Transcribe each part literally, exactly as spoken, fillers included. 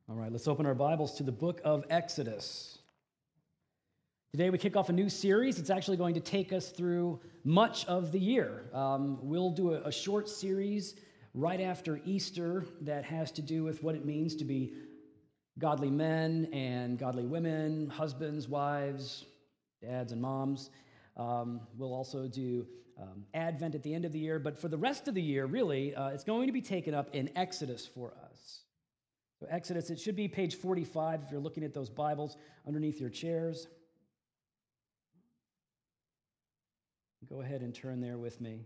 All right, let's open our Bibles to the book of Exodus. Today we kick off a new series. It's actually going to take us through much of the year. Um, we'll do a, a short series right after Easter that has to do with what it means to be godly men and godly women, husbands, wives, dads and moms. Um, we'll also do um, Advent at the end of the year, but for the rest of the year, really, uh, it's going to be taken up in Exodus for us. So Exodus, it should be page forty-five if you're looking at those Bibles underneath your chairs. Go ahead and turn there with me.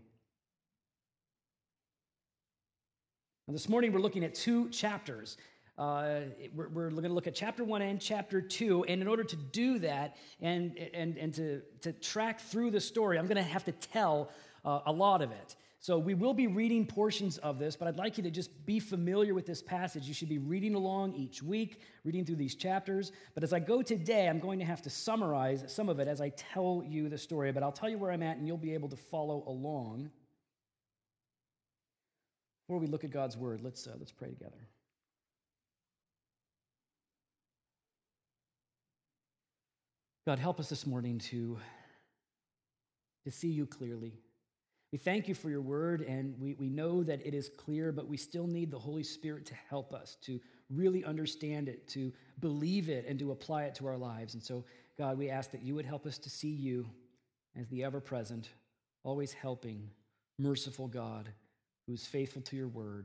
Now, this morning we're looking at two chapters. Uh, we're, we're going to look at chapter one and chapter two, and in order to do that and, and, and to, to track through the story, I'm going to have to tell uh, a lot of it. So we will be reading portions of this, but I'd like you to just be familiar with this passage. You should be reading along each week, reading through these chapters. But as I go today, I'm going to have to summarize some of it as I tell you the story. But I'll tell you where I'm at, and you'll be able to follow along. Before we look at God's word, let's uh, let's pray together. God, help us this morning to, to see you clearly. We thank you for your word, and we, we know that it is clear, but we still need the Holy Spirit to help us to really understand it, to believe it, and to apply it to our lives. And so, God, we ask that you would help us to see you as the ever-present, always helping, merciful God who is faithful to your word.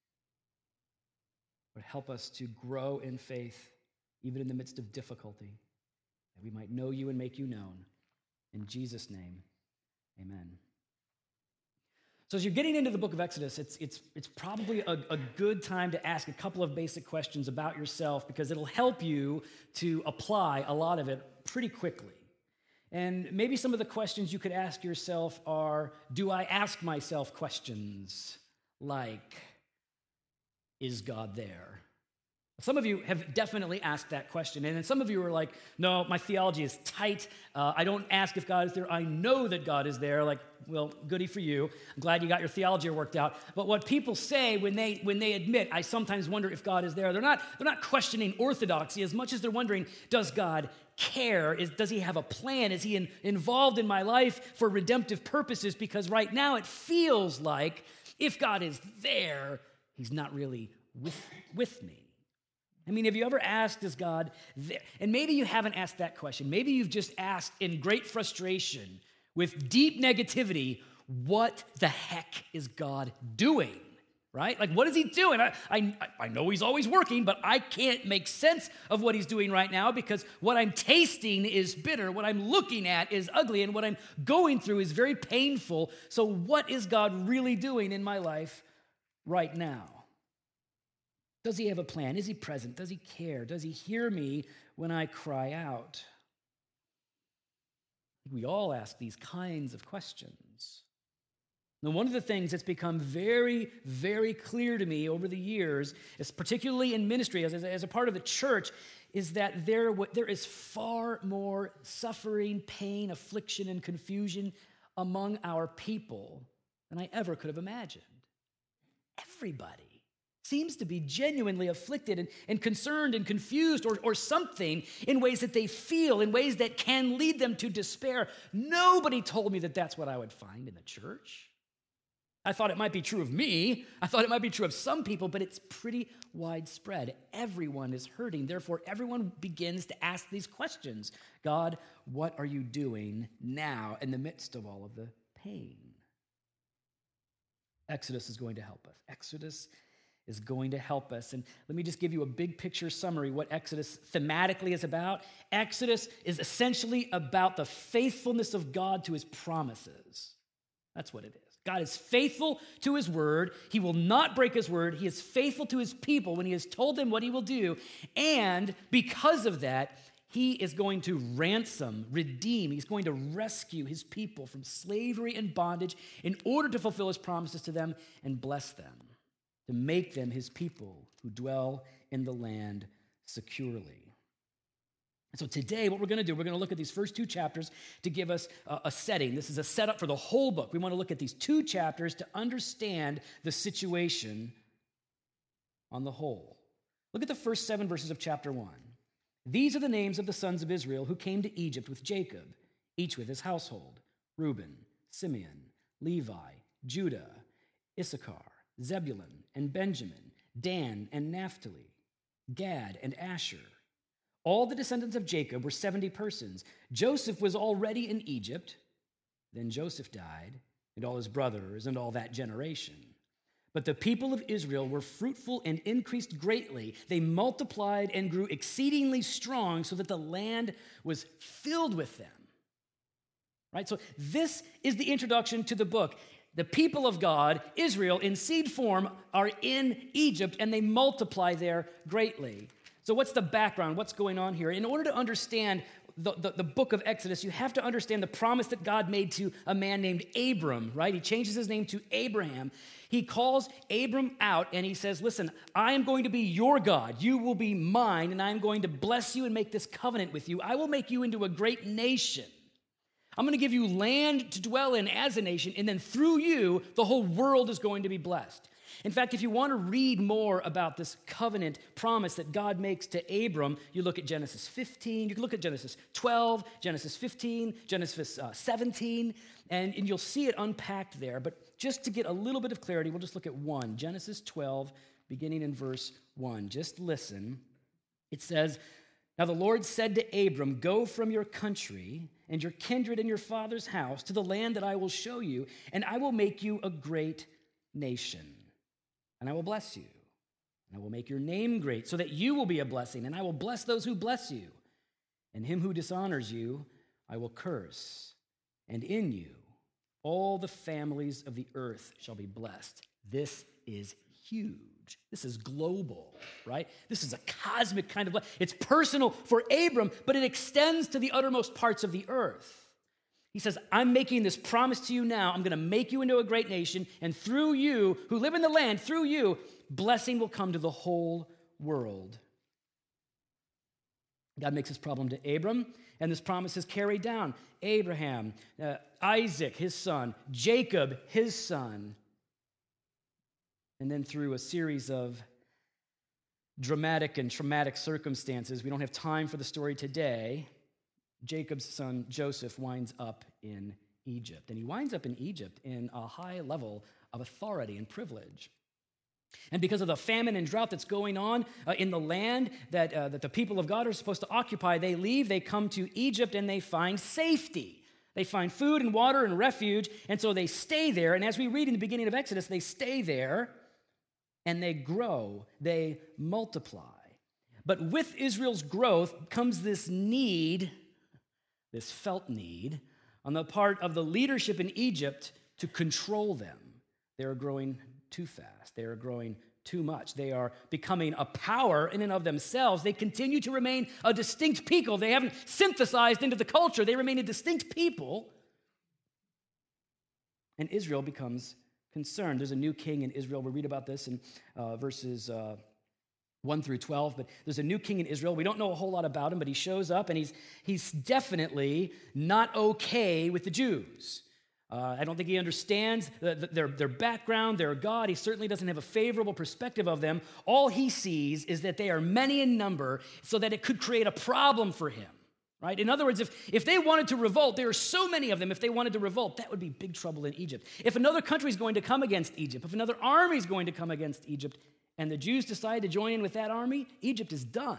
But help us to grow in faith, even in the midst of difficulty, that we might know you and make you known. In Jesus' name, amen. So as you're getting into the book of Exodus, it's, it's, it's probably a, a good time to ask a couple of basic questions about yourself because it'll help you to apply a lot of it pretty quickly. And maybe some of the questions you could ask yourself are, do I ask myself questions like, is God there? Some of you have definitely asked that question, and then some of you are like, no, my theology is tight. Uh, I don't ask if God is there. I know that God is there. Like, well, goody for you. I'm glad you got your theology worked out. But what people say when they when they admit, I sometimes wonder if God is there, they're not they're not questioning orthodoxy as much as they're wondering, does God care? Is, does he have a plan? Is he in, involved in my life for redemptive purposes? Because right now it feels like if God is there, he's not really with, with me. I mean, have you ever asked, is God there? And maybe you haven't asked that question. Maybe you've just asked in great frustration, with deep negativity, what the heck is God doing, right? Like, what is he doing? I, I, I know he's always working, but I can't make sense of what he's doing right now because what I'm tasting is bitter, what I'm looking at is ugly, and what I'm going through is very painful. So what is God really doing in my life right now? Does he have a plan? Is he present? Does he care? Does he hear me when I cry out? We all ask these kinds of questions. Now, one of the things that's become very, very clear to me over the years, is particularly in ministry, as, as a part of the church, is that there, there is far more suffering, pain, affliction, and confusion among our people than I ever could have imagined. Everybody seems to be genuinely afflicted and, and concerned and confused or, or something in ways that they feel, in ways that can lead them to despair. Nobody told me that that's what I would find in the church. I thought it might be true of me. I thought it might be true of some people, but it's pretty widespread. Everyone is hurting. Therefore, everyone begins to ask these questions. God, what are you doing now in the midst of all of the pain? Exodus is going to help us. Exodus is going to help us. And let me just give you a big picture summary what Exodus thematically is about. Exodus is essentially about the faithfulness of God to his promises. That's what it is. God is faithful to his word. He will not break his word. He is faithful to his people when he has told them what he will do. And because of that, he is going to ransom, redeem. He's going to rescue his people from slavery and bondage in order to fulfill his promises to them and bless them, to make them his people who dwell in the land securely. And so today, what we're going to do, we're going to look at these first two chapters to give us a, a setting. This is a setup for the whole book. We want to look at these two chapters to understand the situation on the whole. Look at the first seven verses of chapter one. These are the names of the sons of Israel who came to Egypt with Jacob, each with his household: Reuben, Simeon, Levi, Judah, Issachar, Zebulun, and Benjamin, Dan and Naphtali, Gad and Asher. All the descendants of Jacob were seventy persons. Joseph was already in Egypt. Then Joseph died, and all his brothers, and all that generation. But the people of Israel were fruitful and increased greatly. They multiplied and grew exceedingly strong, so that the land was filled with them. Right? So this is the introduction to the book. The people of God, Israel, in seed form, are in Egypt, and they multiply there greatly. So what's the background? What's going on here? In order to understand the, the, the book of Exodus, you have to understand the promise that God made to a man named Abram, right? He changes his name to Abraham. He calls Abram out, and he says, listen, I am going to be your God. You will be mine, and I am going to bless you and make this covenant with you. I will make you into a great nation. I'm going to give you land to dwell in as a nation, and then through you, the whole world is going to be blessed. In fact, if you want to read more about this covenant promise that God makes to Abram, you look at Genesis fifteen, you can look at Genesis twelve, Genesis fifteen, Genesis uh, seventeen, and, and you'll see it unpacked there. But just to get a little bit of clarity, we'll just look at one, Genesis twelve, beginning in verse one. Just listen. It says, now the Lord said to Abram, go from your country and your kindred and your father's house to the land that I will show you, and I will make you a great nation. And I will bless you, and I will make your name great, so that you will be a blessing, and I will bless those who bless you. And him who dishonors you, I will curse. And in you, all the families of the earth shall be blessed. This is huge. This is global, right? This is a cosmic kind of blessing. It's personal for Abram, but it extends to the uttermost parts of the earth. He says, I'm making this promise to you now. I'm going to make you into a great nation, and through you, who live in the land, through you, blessing will come to the whole world. God makes this problem to Abram, and this promise is carried down. Abraham, uh, Isaac, his son, Jacob, his son. And then through a series of dramatic and traumatic circumstances, we don't have time for the story today, Jacob's son Joseph winds up in Egypt. And he winds up in Egypt in a high level of authority and privilege. And because of the famine and drought that's going on uh, in the land that, uh, that the people of God are supposed to occupy, they leave, they come to Egypt, and they find safety. They find food and water and refuge, and so they stay there. And as we read in the beginning of Exodus, they stay there, and they grow, they multiply. But with Israel's growth comes this need, this felt need, on the part of the leadership in Egypt to control them. They are growing too fast. They are growing too much. They are becoming a power in and of themselves. They continue to remain a distinct people. They haven't synthesized into the culture. They remain a distinct people. And Israel becomes concerned. There's a new king in Israel. We read about this in uh, verses uh, one through twelve, but there's a new king in Israel. We don't know a whole lot about him, but he shows up, and he's, he's definitely not okay with the Jews. Uh, I don't think he understands the, the, their, their background, their God. He certainly doesn't have a favorable perspective of them. All he sees is that they are many in number, so that it could create a problem for him, right? In other words, if, if they wanted to revolt, there are so many of them, if they wanted to revolt, that would be big trouble in Egypt. If another country is going to come against Egypt, if another army is going to come against Egypt, and the Jews decide to join in with that army, Egypt is done.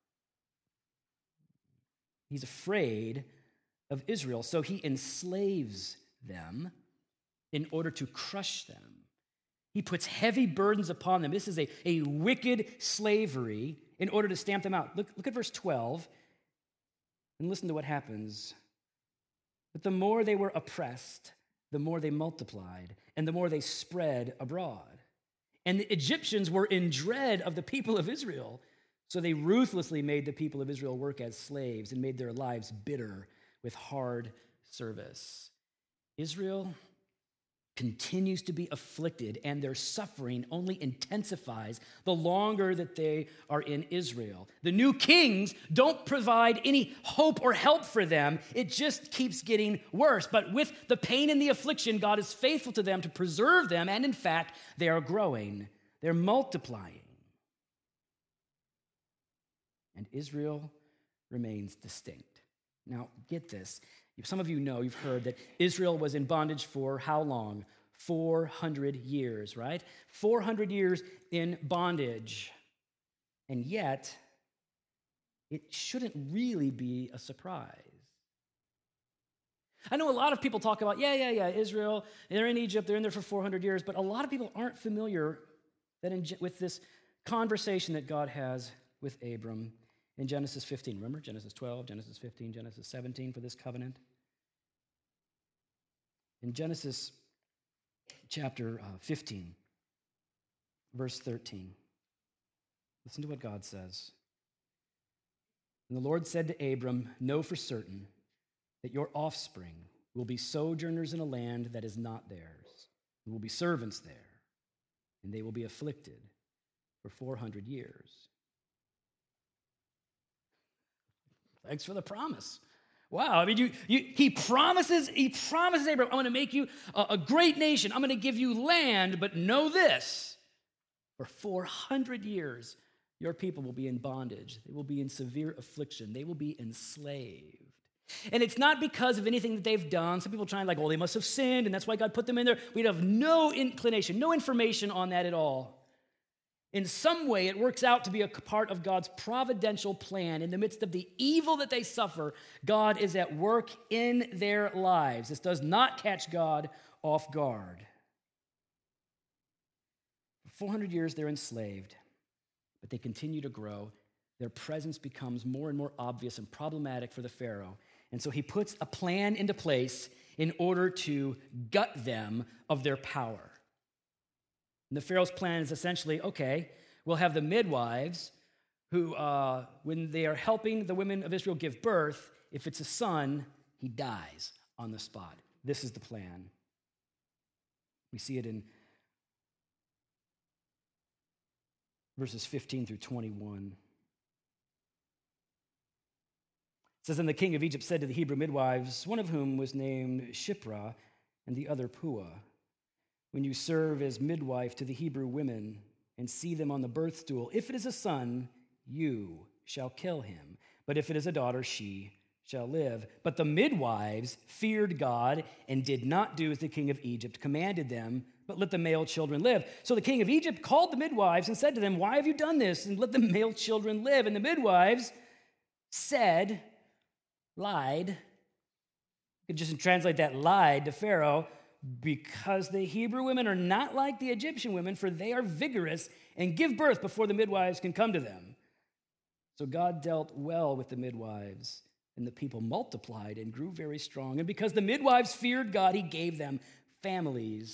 He's afraid of Israel, so he enslaves them in order to crush them. He puts heavy burdens upon them. This is a, a wicked slavery in order to stamp them out. Look, look at verse twelve and listen to what happens. But the more they were oppressed, the more they multiplied, and the more they spread abroad. And the Egyptians were in dread of the people of Israel, so they ruthlessly made the people of Israel work as slaves and made their lives bitter with hard service. Israel continues to be afflicted, and their suffering only intensifies the longer that they are in Israel. The new kings don't provide any hope or help for them. It just keeps getting worse. But with the pain and the affliction, God is faithful to them to preserve them, and in fact, they are growing. They're multiplying. and Israel remains distinct. Now, get this. Some of you know, you've heard that Israel was in bondage for how long? four hundred years, right? four hundred years in bondage. And yet, it shouldn't really be a surprise. I know a lot of people talk about, yeah, yeah, yeah, Israel, they're in Egypt, they're in there for four hundred years, but a lot of people aren't familiar that in, with this conversation that God has with Abram in Genesis fifteen. Remember, Genesis twelve, Genesis fifteen, Genesis seventeen for this covenant. In Genesis chapter uh, fifteen, verse thirteen, listen to what God says. And the Lord said to Abram, know for certain that your offspring will be sojourners in a land that is not theirs. There will be servants there, and they will be afflicted for four hundred years. Thanks for the promise. Wow, I mean, you, you, he promises, he promises Abraham, I'm going to make you a, a great nation. I'm going to give you land, but know this, for four hundred years, your people will be in bondage. They will be in severe affliction. They will be enslaved. And it's not because of anything that they've done. Some people try and like, well, they must have sinned, and that's why God put them in there. We'd have no inclination, no information on that at all. In some way, it works out to be a part of God's providential plan. In the midst of the evil that they suffer, God is at work in their lives. This does not catch God off guard. For four hundred years, they're enslaved, but they continue to grow. Their presence becomes more and more obvious and problematic for the Pharaoh. And so he puts a plan into place in order to gut them of their power. And the Pharaoh's plan is essentially, okay, we'll have the midwives who, uh, when they are helping the women of Israel give birth, if it's a son, he dies on the spot. This is the plan. We see it in verses fifteen through twenty-one. It says, and the king of Egypt said to the Hebrew midwives, one of whom was named Shiphrah and the other Puah, when you serve as midwife to the Hebrew women and see them on the birth stool, if it is a son, you shall kill him. But if it is a daughter, she shall live. But the midwives feared God and did not do as the king of Egypt commanded them, but let the male children live. So the king of Egypt called the midwives and said to them, why have you done this? And let the male children live. And the midwives said, lied. You could just translate that lied to Pharaoh, because the Hebrew women are not like the Egyptian women, for they are vigorous and give birth before the midwives can come to them. So God dealt well with the midwives, and the people multiplied and grew very strong. And because the midwives feared God, he gave them families.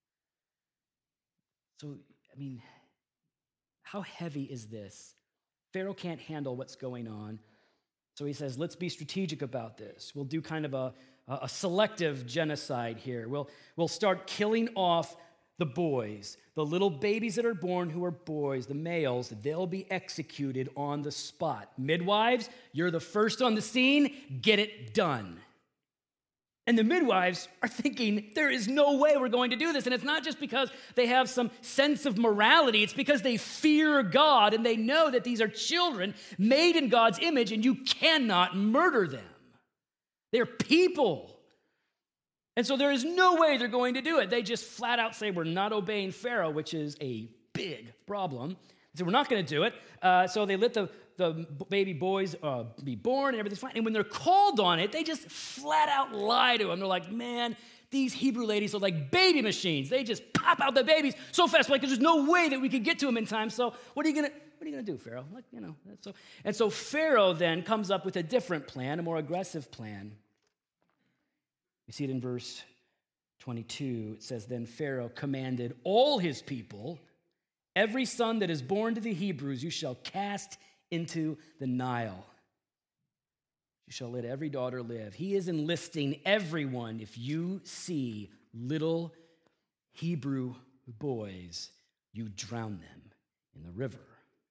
So, I mean, how heavy is this? Pharaoh can't handle what's going on. So he says, let's be strategic about this. We'll do kind of a, a selective genocide here. We'll, we'll start killing off the boys, the little babies that are born who are boys, the males, they'll be executed on the spot. Midwives, you're the first on the scene, get it done. And the midwives are thinking, there is no way we're going to do this. And it's not just because they have some sense of morality. It's because they fear God and they know that these are children made in God's image and you cannot murder them. They're people. And so there is no way they're going to do it. They just flat out say, we're not obeying Pharaoh, which is a big problem. So we're not going to do it. Uh, so they let the the baby boys uh, be born and everything's fine. And when they're called on it, they just flat out lie to them. They're like, man, these Hebrew ladies are like baby machines. They just pop out the babies so fast, like there's no way that we could get to them in time. So what are you gonna what are you gonna do, Pharaoh? Like, you know, so and so Pharaoh then comes up with a different plan, a more aggressive plan. We see it in verse twenty-two. It says, then Pharaoh commanded all his people, every son that is born to the Hebrews, you shall cast into the Nile. You shall let every daughter live. He is enlisting everyone. If you see little Hebrew boys, you drown them in the river.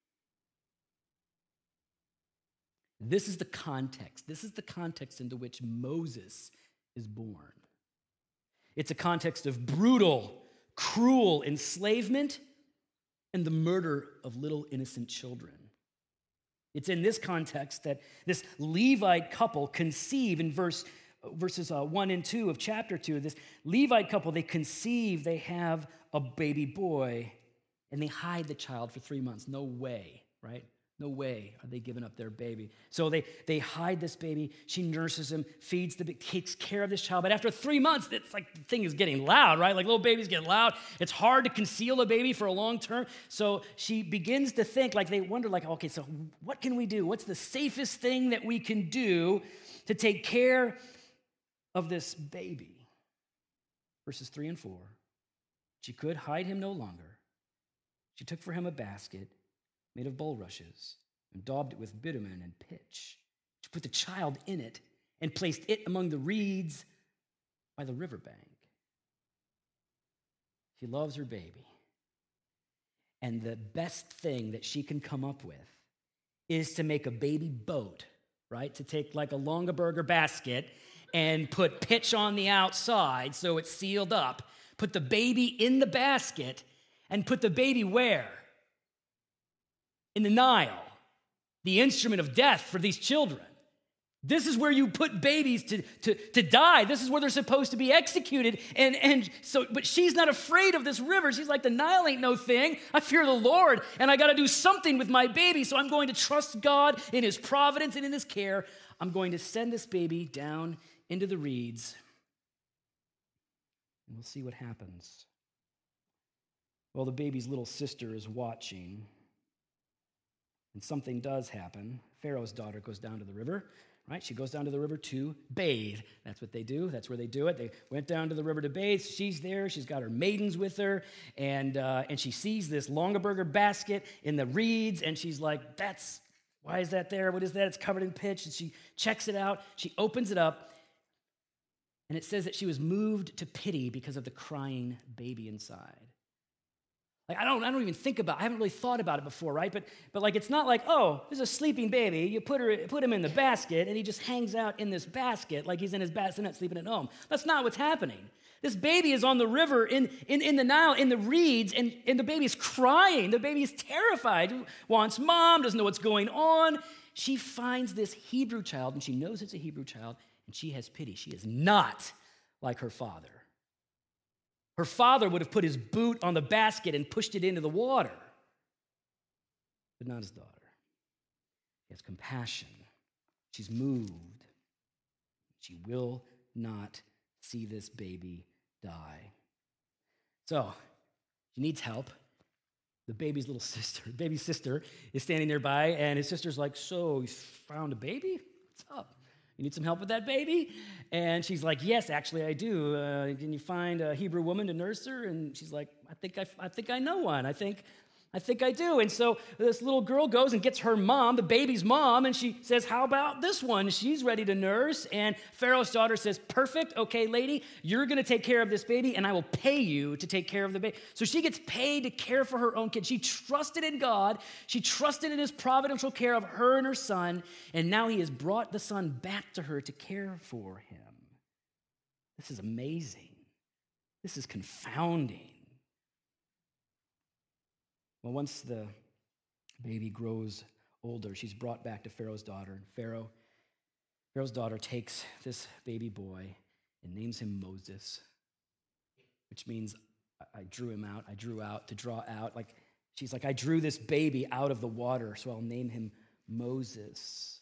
This is the context. This is the context into which Moses is born. It's a context of brutal, cruel enslavement and the murder of little innocent children. It's in this context that this Levite couple conceive in verse, verses uh, one and two of chapter two. This Levite couple, they conceive, they have a baby boy, and they hide the child for three months. No way, right? No way are they giving up their baby. So they, they hide this baby. She nurses him, feeds the baby, takes care of this child. But after three months, it's like the thing is getting loud, right? Like little babies get loud. It's hard to conceal a baby for a long term. So she begins to think, like they wonder, like, okay, so what can we do? What's the safest thing that we can do to take care of this baby? Verses three and four. She could hide him no longer. She took for him a basket made of bulrushes, and daubed it with bitumen and pitch. She put the child in it and placed it among the reeds by the riverbank. She loves her baby. And the best thing that she can come up with is to make a baby boat, right? To take like a Longaberger basket and put pitch on the outside so it's sealed up, put the baby in the basket, and put the baby where? In the Nile, the instrument of death for these children. This is where you put babies to, to, to die. This is where they're supposed to be executed. And, and so, but she's not afraid of this river. She's like, the Nile ain't no thing. I fear the Lord, and I got to do something with my baby, so I'm going to trust God in his providence and in his care. I'm going to send this baby down into the reeds, and we'll see what happens. Well, the baby's little sister is watching. And something does happen. Pharaoh's daughter goes down to the river, right? She goes down to the river to bathe. That's what they do. That's where they do it. They went down to the river to bathe. She's there. She's got her maidens with her. And, uh, and she sees this Longaberger basket in the reeds. And she's like, that's, why is that there? What is that? It's covered in pitch. And she checks it out. She opens it up. And it says that she was moved to pity because of the crying baby inside. Like, I don't, I don't even think about, I haven't really thought about it before, right? But, but like, it's not like, oh, there's a sleeping baby. You put her, put him in the basket, and he just hangs out in this basket like he's in his basket, not sleeping at home. That's not what's happening. This baby is on the river in, in, in the Nile, in the reeds, and, and the baby is crying. The baby is terrified, wants mom, doesn't know what's going on. She finds this Hebrew child, and she knows it's a Hebrew child, and she has pity. She is not like her father. Her father would have put his boot on the basket and pushed it into the water, but not his daughter. He has compassion. She's moved. She will not see this baby die. So, she needs help. The baby's little sister, baby's sister, is standing nearby, and his sister's like, so you found a baby? What's up? You need some help with that baby? And she's like, yes, actually, I do. Uh, can you find a Hebrew woman to nurse her? And she's like, I think I, I think I know one. I think, I think I do. And so this little girl goes and gets her mom, the baby's mom, and she says, how about this one? She's ready to nurse. And Pharaoh's daughter says, perfect. Okay, lady, you're going to take care of this baby, and I will pay you to take care of the baby. So she gets paid to care for her own kid. She trusted in God. She trusted in his providential care of her and her son, and now he has brought the son back to her to care for him. This is amazing. This is confounding. Well, once the baby grows older, she's brought back to Pharaoh's daughter. And Pharaoh, Pharaoh's daughter takes this baby boy and names him Moses, which means I drew him out. I drew out, to draw out. Like, she's like, I drew this baby out of the water, so I'll name him Moses.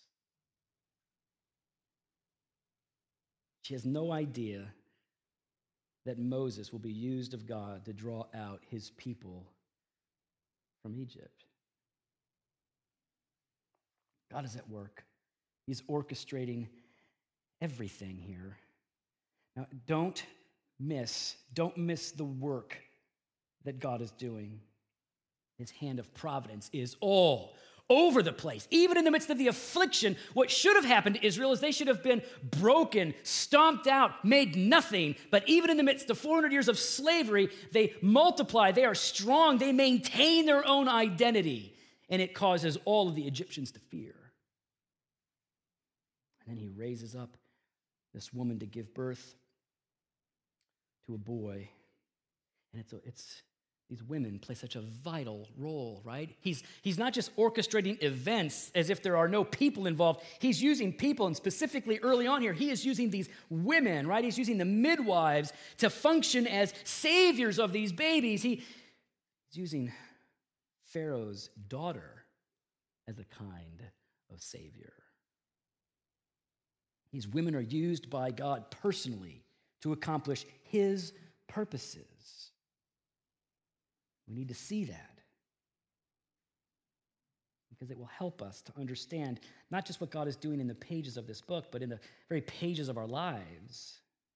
She has no idea that Moses will be used of God to draw out his people from Egypt. God is at work. He's orchestrating everything here. Now, don't miss, don't miss the work that God is doing. His hand of providence is all over the place. Even in the midst of the affliction, what should have happened to Israel is they should have been broken, stomped out, made nothing. But even in the midst of four hundred years of slavery, they multiply, they are strong, they maintain their own identity, and it causes all of the Egyptians to fear. And then he raises up this woman to give birth to a boy. And it's, a, it's, These women play such a vital role, right? He's, he's not just orchestrating events as if there are no people involved. He's using people, and specifically early on here, he is using these women, right? He's using the midwives to function as saviors of these babies. He, he's using Pharaoh's daughter as a kind of savior. These women are used by God personally to accomplish his purposes. We need to see that because it will help us to understand not just what God is doing in the pages of this book, but in the very pages of our lives.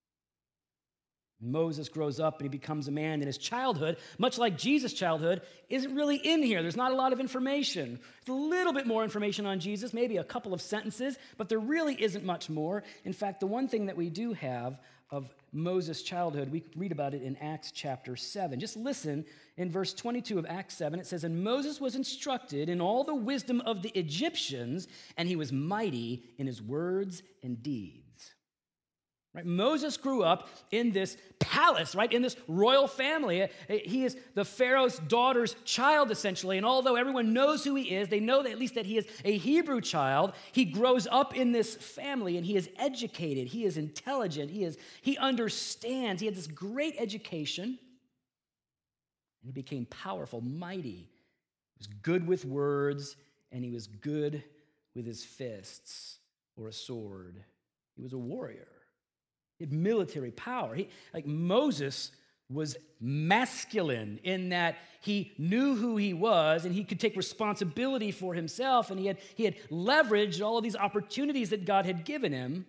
Moses grows up and he becomes a man, and his childhood, much like Jesus' childhood, isn't really in here. There's not a lot of information. There's a little bit more information on Jesus, maybe a couple of sentences, but there really isn't much more. In fact, the one thing that we do have of Moses' childhood, we read about it in Acts chapter seven. Just listen in verse twenty-two of Acts seven. It says, "And Moses was instructed in all the wisdom of the Egyptians, and he was mighty in his words and deeds." Right? Moses grew up in this palace, right? In this royal family. He is the Pharaoh's daughter's child, essentially. And although everyone knows who he is, they know that at least that he is a Hebrew child. He grows up in this family, and he is educated. He is intelligent. He is he understands. He had this great education, and he became powerful, mighty. He was good with words, and he was good with his fists or a sword. He was a warrior. He had military power. He, like Moses was masculine in that he knew who he was and he could take responsibility for himself, and he had, he had leveraged all of these opportunities that God had given him.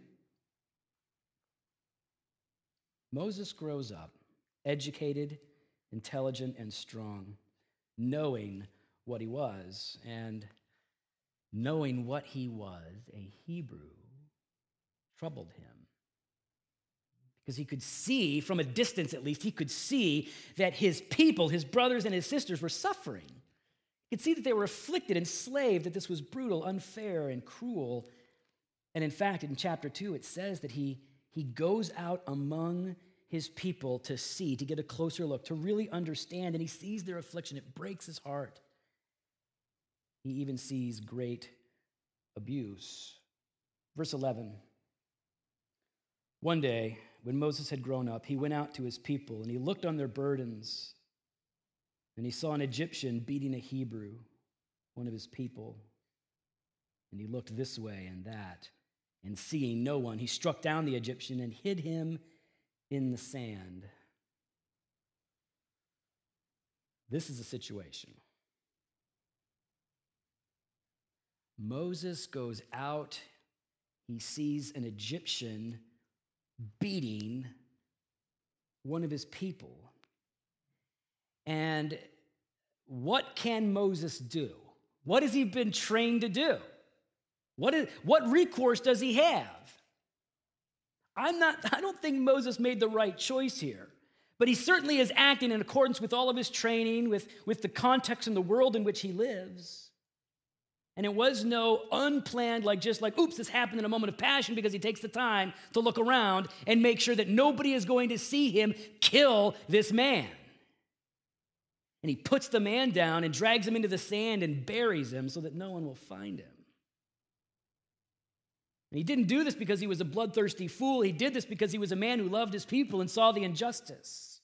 Moses grows up educated, intelligent, and strong, knowing what he was, and knowing what he was, a Hebrew, troubled him. Because he could see, from a distance at least, he could see that his people, his brothers and his sisters, were suffering. He could see that they were afflicted, enslaved, that this was brutal, unfair, and cruel. And in fact, in chapter two, it says that he, he goes out among his people to see, to get a closer look, to really understand, and he sees their affliction. It breaks his heart. He even sees great abuse. Verse eleven. One day, when Moses had grown up, he went out to his people, and he looked on their burdens, and he saw an Egyptian beating a Hebrew, one of his people. And he looked this way and that, and seeing no one, he struck down the Egyptian and hid him in the sand. This is a situation. Moses goes out, he sees an Egyptian beating one of his people. And what can Moses do? What has he been trained to do? What is, what recourse does he have? I'm not, I don't think Moses made the right choice here, but he certainly is acting in accordance with all of his training, with, with the context and the world in which he lives. And it was no unplanned, like just like, oops, this happened in a moment of passion, because he takes the time to look around and make sure that nobody is going to see him kill this man. And he puts the man down and drags him into the sand and buries him so that no one will find him. And he didn't do this because he was a bloodthirsty fool. He did this because he was a man who loved his people and saw the injustice.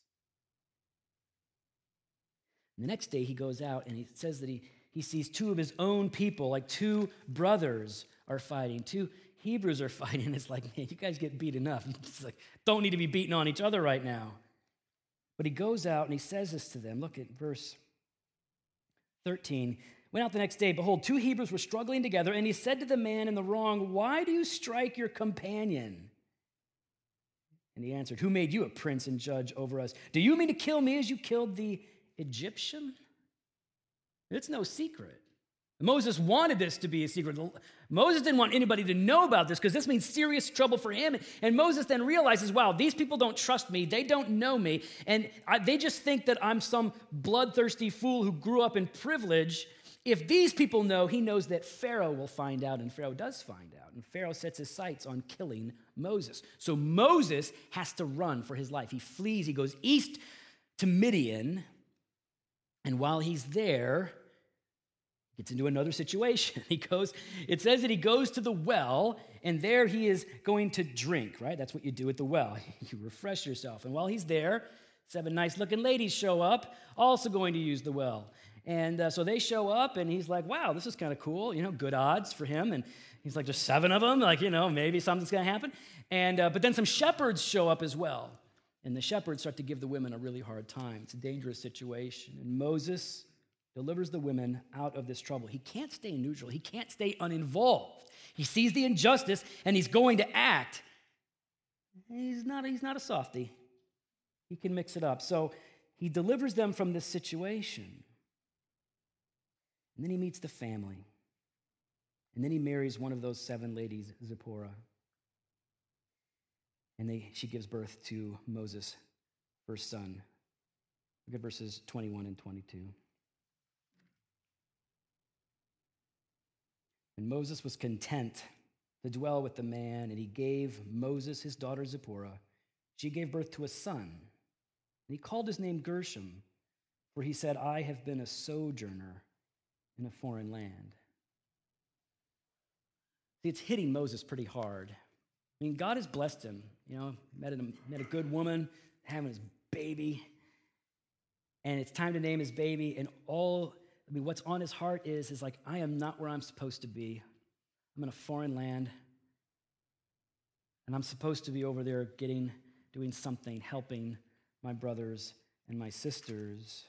And the next day he goes out and he says that he He sees two of his own people, like two brothers are fighting. Two Hebrews are fighting. It's like, man, you guys get beat enough. It's like, don't need to be beating on each other right now. But he goes out and he says this to them. Look at verse thirteen. Went out the next day. Behold, two Hebrews were struggling together. And he said to the man in the wrong, "Why do you strike your companion?" And he answered, "Who made you a prince and judge over us? Do you mean to kill me as you killed the Egyptian?" It's no secret. Moses wanted this to be a secret. Moses didn't want anybody to know about this because this means serious trouble for him. And Moses then realizes, wow, these people don't trust me. They don't know me. And I, they just think that I'm some bloodthirsty fool who grew up in privilege. If these people know, he knows that Pharaoh will find out, and Pharaoh does find out. And Pharaoh sets his sights on killing Moses. So Moses has to run for his life. He flees. He goes east to Midian. And while he's there, he gets into another situation. He goes, it says that he goes to the well, and there he is going to drink, right? That's what you do at the well. You refresh yourself. And while he's there, seven nice-looking ladies show up, also going to use the well. And uh, so they show up, and he's like, wow, this is kind of cool. You know, good odds for him. And he's like, there's seven of them. Like, you know, maybe something's going to happen. And uh, but then some shepherds show up as well. And the shepherds start to give the women a really hard time. It's a dangerous situation. And Moses delivers the women out of this trouble. He can't stay neutral. He can't stay uninvolved. He sees the injustice, and he's going to act. He's not, he's not a softie. He can mix it up. So he delivers them from this situation. And then he meets the family. And then he marries one of those seven ladies, Zipporah. And they, she gives birth to Moses' first son. Look at verses twenty-one and twenty-two. And Moses was content to dwell with the man, and he gave Moses his daughter Zipporah. She gave birth to a son, and he called his name Gershom, for he said, I have been a sojourner in a foreign land. See, it's hitting Moses pretty hard. I mean, God has blessed him. You know, met a, met a good woman, having his baby, and it's time to name his baby, and all, I mean, what's on his heart is, is like, I am not where I'm supposed to be. I'm in a foreign land, and I'm supposed to be over there getting, doing something, helping my brothers and my sisters.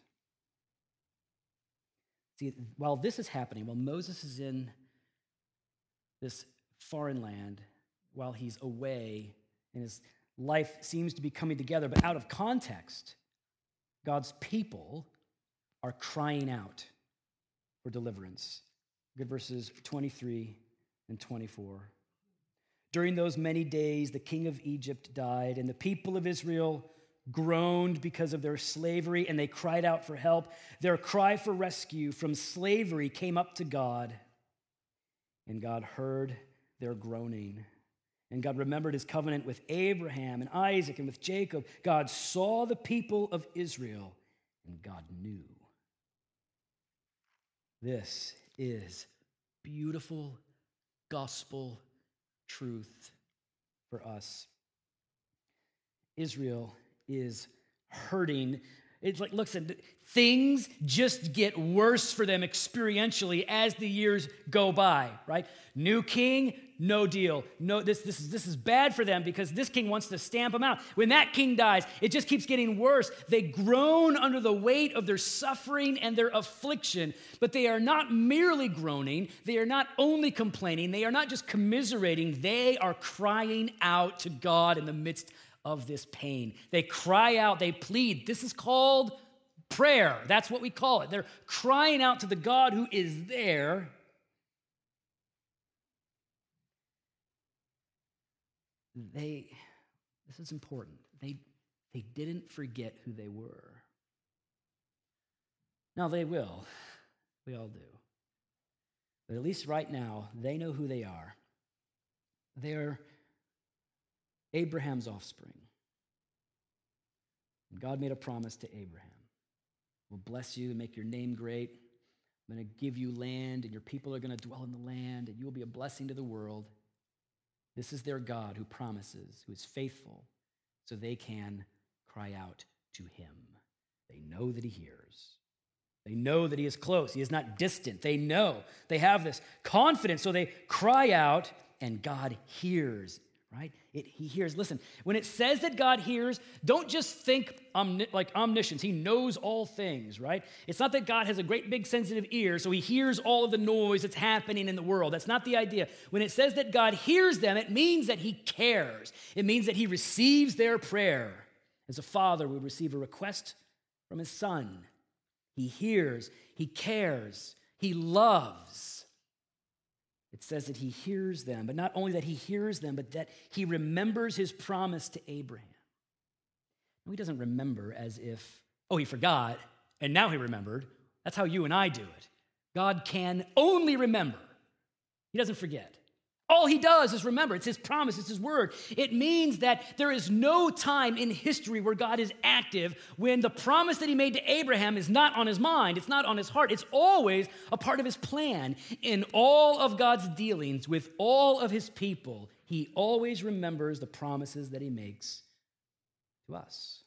See, while this is happening, while Moses is in this foreign land, while he's away and his life seems to be coming together, but out of context, God's people are crying out for deliverance. Look at verses twenty-three and twenty-four. During those many days, the king of Egypt died, and the people of Israel groaned because of their slavery, and they cried out for help. Their cry for rescue from slavery came up to God, and God heard their groaning. And God remembered his covenant with Abraham and Isaac and with Jacob. God saw the people of Israel, and God knew. This is beautiful gospel truth for us. Israel is hurting. It's like, listen, things just get worse for them experientially as the years go by, right? New king, no deal. No, this, this, is, this is bad for them because this king wants to stamp them out. When that king dies, it just keeps getting worse. They groan under the weight of their suffering and their affliction, but they are not merely groaning. They are not only complaining. They are not just commiserating. They are crying out to God in the midst of this pain. They cry out, they plead. This is called prayer. That's what we call it. They're crying out to the God who is there. They, this is important. They, they didn't forget who they were. Now they will. We all do. But at least right now, they know who they are. They're Abraham's offspring. And God made a promise to Abraham. We'll bless you and make your name great. I'm going to give you land, and your people are going to dwell in the land, and you will be a blessing to the world. This is their God who promises, who is faithful, so they can cry out to him. They know that he hears. They know that he is close. He is not distant. They know. They have this confidence, so they cry out, and God hears. Right? It, he hears. Listen, when it says that God hears, don't just think omni- like omniscience. He knows all things, right? It's not that God has a great big sensitive ear, so he hears all of the noise that's happening in the world. That's not the idea. When it says that God hears them, it means that he cares. It means that he receives their prayer. As a father would receive a request from his son. He hears, he cares, he loves. It says that he hears them, but not only that he hears them, but that he remembers his promise to Abraham. No, he doesn't remember as if, oh, he forgot, and now he remembered. That's how you and I do it. God can only remember. He doesn't forget. All he does is remember. It's his promise. It's his word. It means that there is no time in history where God is active when the promise that he made to Abraham is not on his mind. It's not on his heart. It's always a part of his plan. In all of God's dealings with all of his people, he always remembers the promises that he makes to us.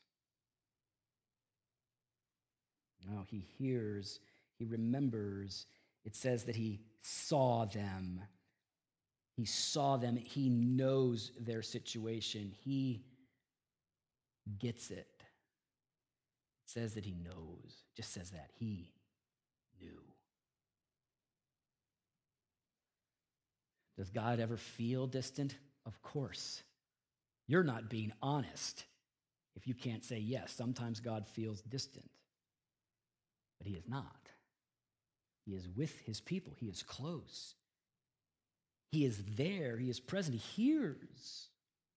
No, he hears, he remembers. It says that he saw them. He saw them. He knows their situation. He gets it. It says that he knows. It just says that. He knew. Does God ever feel distant? Of course. You're not being honest if you can't say yes. Sometimes God feels distant. But he is not. He is with his people. He is close. He is there. He is present. He hears.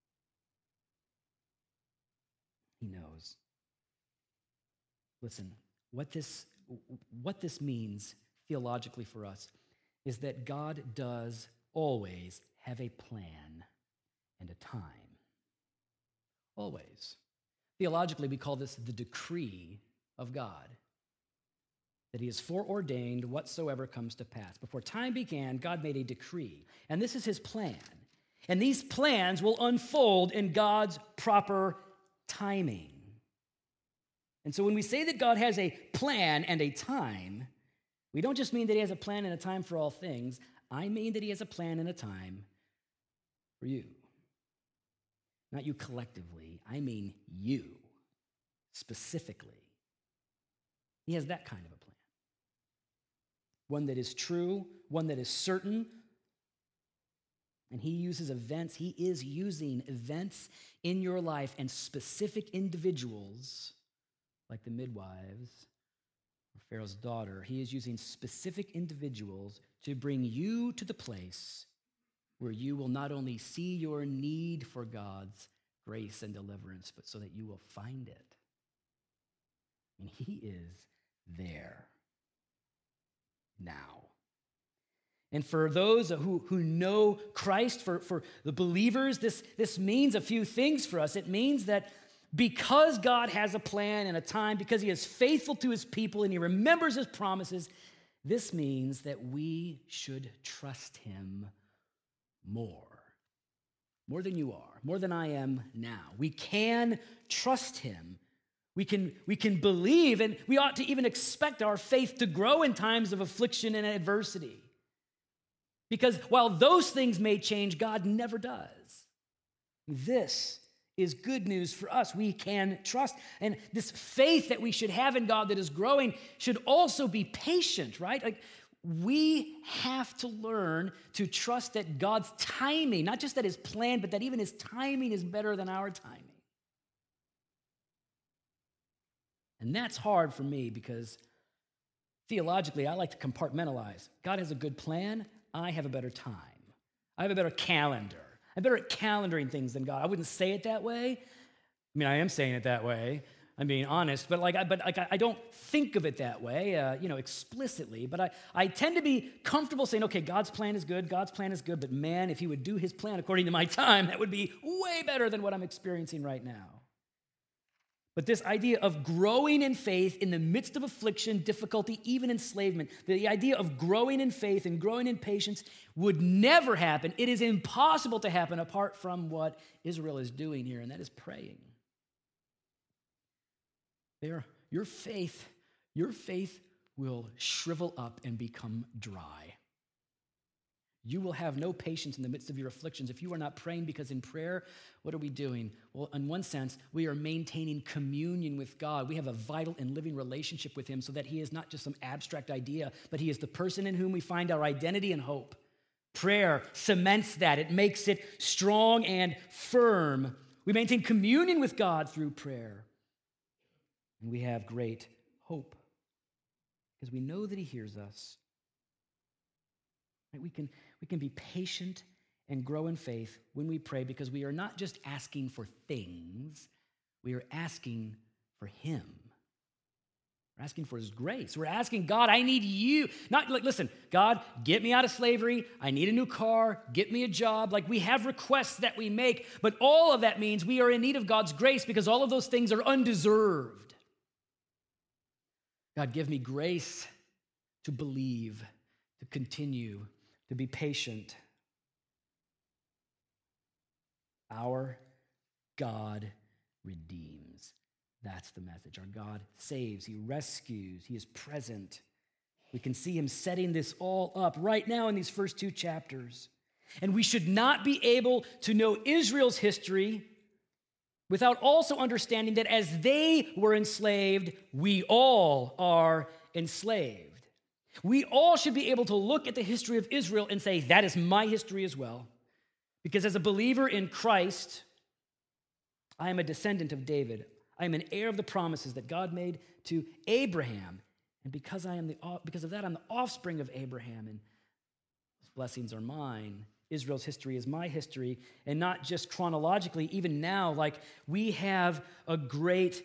He knows. Listen, what this, what this means theologically for us is that God does always have a plan and a time. Always. Theologically, we call this the decree of God. That he has foreordained whatsoever comes to pass. Before time began, God made a decree, and this is his plan. And these plans will unfold in God's proper timing. And so when we say that God has a plan and a time, we don't just mean that he has a plan and a time for all things. I mean that he has a plan and a time for you. Not you collectively. I mean you specifically. He has that kind of a plan. One that is true, one that is certain. And he uses events, he is using events in your life and specific individuals, like the midwives or Pharaoh's daughter. He is using specific individuals to bring you to the place where you will not only see your need for God's grace and deliverance, but so that you will find it. And he is there now. And for those who, who know Christ, for, for the believers, this, this means a few things for us. It means that because God has a plan and a time, because he is faithful to his people and he remembers his promises, this means that we should trust him more. More than you are, more than I am now. We can trust him. We can, we can believe, and we ought to even expect our faith to grow in times of affliction and adversity. Because while those things may change, God never does. This is good news for us. We can trust. And this faith that we should have in God that is growing should also be patient, right? Like we have to learn to trust that God's timing, not just that his plan, but that even his timing is better than our timing. And that's hard for me because theologically, I like to compartmentalize. God has a good plan. I have a better time. I have a better calendar. I'm better at calendaring things than God. I wouldn't say it that way. I mean, I am saying it that way. I'm being honest, but like, I, but like, I don't think of it that way, uh, you know, explicitly. But I, I tend to be comfortable saying, okay, God's plan is good. God's plan is good. But man, if he would do his plan according to my time, that would be way better than what I'm experiencing right now. But this idea of growing in faith in the midst of affliction, difficulty, even enslavement, the idea of growing in faith and growing in patience would never happen. It is impossible to happen apart from what Israel is doing here, and that is praying. There, your faith, your faith will shrivel up and become dry. You will have no patience in the midst of your afflictions if you are not praying, because in prayer, what are we doing? Well, in one sense, we are maintaining communion with God. We have a vital and living relationship with him so that he is not just some abstract idea, but he is the person in whom we find our identity and hope. Prayer cements that. It makes it strong and firm. We maintain communion with God through prayer. And we have great hope because we know that he hears us. Right? We can, we can be patient and grow in faith when we pray because we are not just asking for things, we are asking for him. We're asking for his grace. We're asking God, I need you. Not like, listen, God, get me out of slavery. I need a new car. Get me a job. Like we have requests that we make, but all of that means we are in need of God's grace because all of those things are undeserved. God, give me grace to believe, to continue, to be patient. Our God redeems. That's the message. Our God saves. He rescues. He is present. We can see him setting this all up right now in these first two chapters. And we should not be able to know Israel's history without also understanding that as they were enslaved, we all are enslaved. We all should be able to look at the history of Israel and say, that is my history as well. Because as a believer in Christ, I am a descendant of David. I am an heir of the promises that God made to Abraham. And because I am the because of that, I'm the offspring of Abraham, and his blessings are mine. Israel's history is my history, and not just chronologically, even now, like we have a great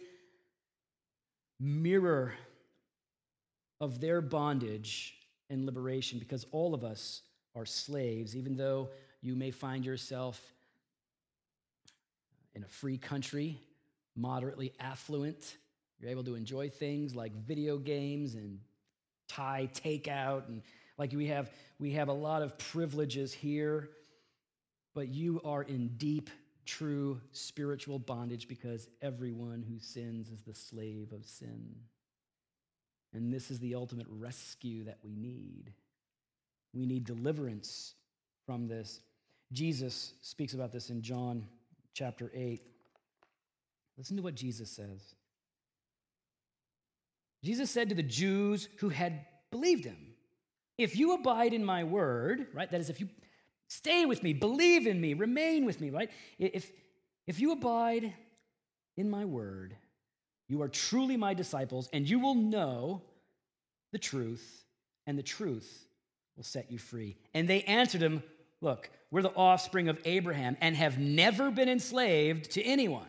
mirror of their bondage and liberation because all of us are slaves, even though you may find yourself in a free country, moderately affluent. You're able to enjoy things like video games and Thai takeout, and like we have, we have a lot of privileges here, but you are in deep, true spiritual bondage because everyone who sins is the slave of sin. And this is the ultimate rescue that we need. We need deliverance from this. Jesus speaks about this in John chapter eight. Listen to what Jesus says. Jesus said to the Jews who had believed him, if you abide in my word, right? That is, if you stay with me, believe in me, remain with me, right? If, if you abide in my word, you are truly my disciples, and you will know the truth, and the truth will set you free. And they answered him, look, we're the offspring of Abraham and have never been enslaved to anyone.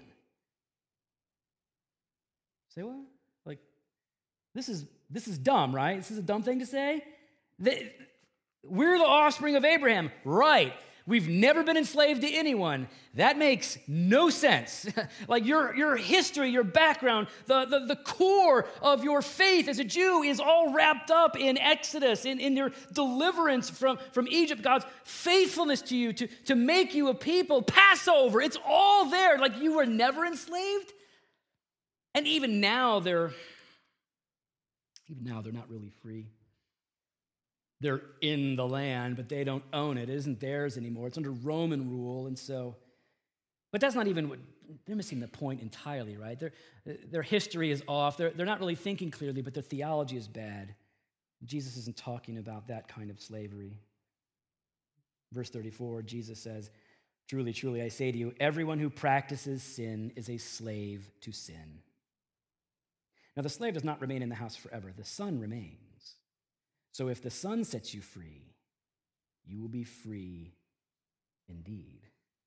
Say what? Like, this is this is dumb, right? This is a dumb thing to say. The, we're the offspring of Abraham, right? We've never been enslaved to anyone. That makes no sense. Like your, your history, your background, the, the, the core of your faith as a Jew is all wrapped up in Exodus, in, in your deliverance from, from Egypt, God's faithfulness to you, to, to make you a people, Passover. It's all there. Like you were never enslaved. And even now, they're even now they're not really free. They're in the land, but they don't own it. It isn't theirs anymore. It's under Roman rule, and so. But that's not even what they're missing the point entirely, right? Their their history is off. They're they're not really thinking clearly, but their theology is bad. Jesus isn't talking about that kind of slavery. Verse thirty-four, Jesus says, "Truly, truly, I say to you, everyone who practices sin is a slave to sin." Now, the slave does not remain in the house forever. The son remains. So if the Son sets you free, you will be free indeed.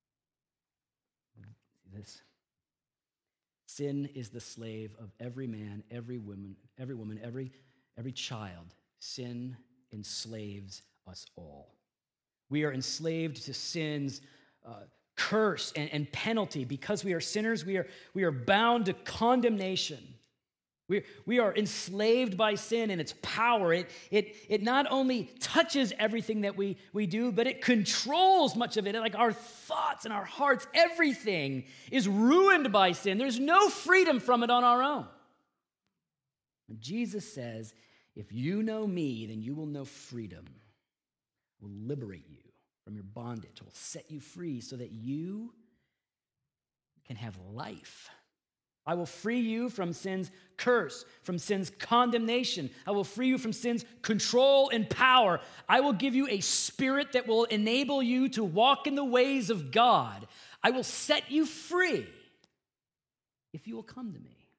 This sin is the slave of every man, every woman, every woman, every, every child. Sin enslaves us all. We are enslaved to sin's uh, curse and, and penalty. Because we are sinners, we are, we are bound to condemnation. We, we are enslaved by sin and its power. It, it, it not only touches everything that we, we do, but it controls much of it. Like our thoughts and our hearts, everything is ruined by sin. There's no freedom from it on our own. And Jesus says, if you know me, then you will know freedom. It will liberate you from your bondage. It will set you free so that you can have life. I will free you from sin's curse, from sin's condemnation. I will free you from sin's control and power. I will give you a spirit that will enable you to walk in the ways of God. I will set you free if you will come to me.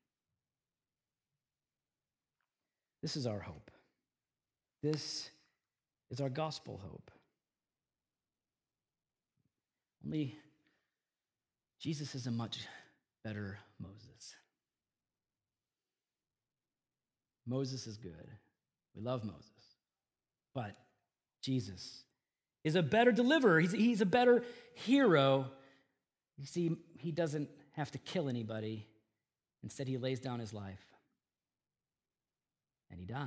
This is our hope. This is our gospel hope. Only Jesus is a much better Moses. Moses is good. We love Moses. But Jesus is a better deliverer. He's, he's a better hero. You see, he doesn't have to kill anybody. Instead, he lays down his life. And he dies.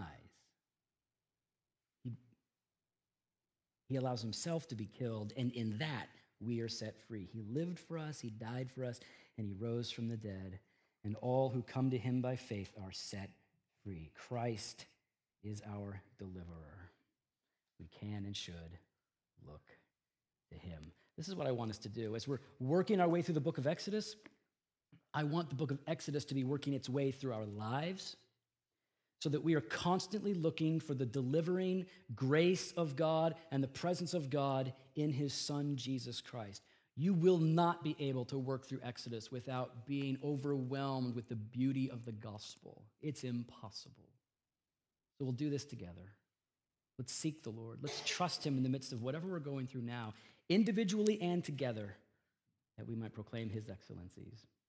He, he allows himself to be killed, and in that, we are set free. He lived for us, he died for us, and he rose from the dead. And all who come to him by faith are set free. Christ is our deliverer. We can and should look to him. This is what I want us to do. As we're working our way through the book of Exodus, I want the book of Exodus to be working its way through our lives so that we are constantly looking for the delivering grace of God and the presence of God in his Son, Jesus Christ. You will not be able to work through Exodus without being overwhelmed with the beauty of the gospel. It's impossible. So we'll do this together. Let's seek the Lord. Let's trust him in the midst of whatever we're going through now, individually and together, that we might proclaim his excellencies.